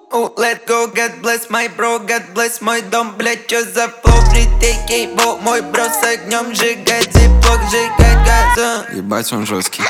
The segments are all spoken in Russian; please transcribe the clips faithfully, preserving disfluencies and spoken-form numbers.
Ooh, let go, God bless my bro, God bless мой дом, блять, чё за флоу, фритейк, ейбо, мой бро с огнем сжигать, зиплок, сжигать газом. Ебать, он жесткий.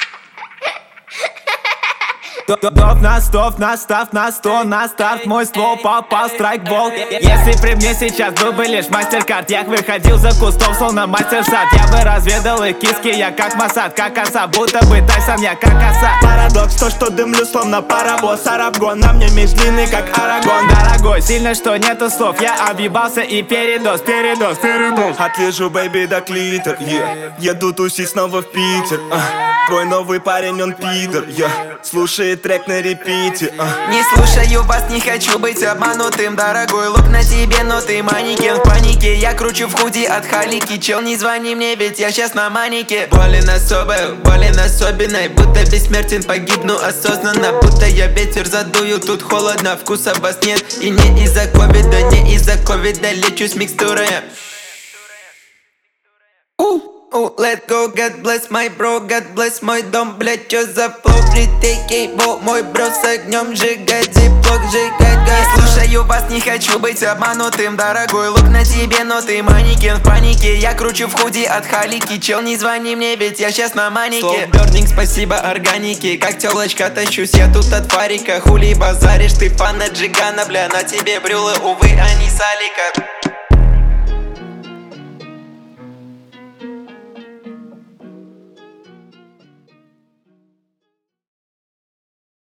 Доп на стоп, настав на сто, на старт мой ствол попал страйкбол. Если при мне сейчас был бы лишь мастер-карт, я выходил за кустов, словно мастер-сад. Я бы разведал их киски, я как Масад, как оса, будто бы Тайсон, я как оса. Парадокс, то что дымлю словно паровоз, арабгон, на мне меч длинный как Арагон. Дорогой, сильно что нету слов, я объебался и передоз, передоз, передоз. Отлежу, бэйби, до клитер, yeah. Еду тусить снова в Питер, uh. Твой новый парень, он пидор, yeah. Слушает трек на репите, uh. Не слушаю вас, не хочу быть обманутым. Дорогой, лук на тебе, но ты манекен в панике. Я кручу в худи от халики. Чел, не звони мне, ведь я сейчас на манике. Болен особой, болен особенной. Будто бессмертен, погибну осознанно. Будто я ветер задую, тут холодно. Вкуса вас нет, и не из-за ковида, не из-за ковида. Лечу с микстурой. Ooh, let go, God bless my bro, God bless мой дом, блять, чё за флоу, фритейк, ейбо, мой бро с огнем сжигать, зиплок, сжигать газ. Не слушаю вас, не хочу быть обманутым. Дорогой, лук на тебе, но ты манекен в панике. Я кручу в худи от халики. Чел, не звони мне, ведь я сейчас на манике. Slow спасибо органике. Как телочка тащусь я тут от фарика. Хули базаришь, ты фан от Джигана, бля. На тебе брюлы, увы, а не салика.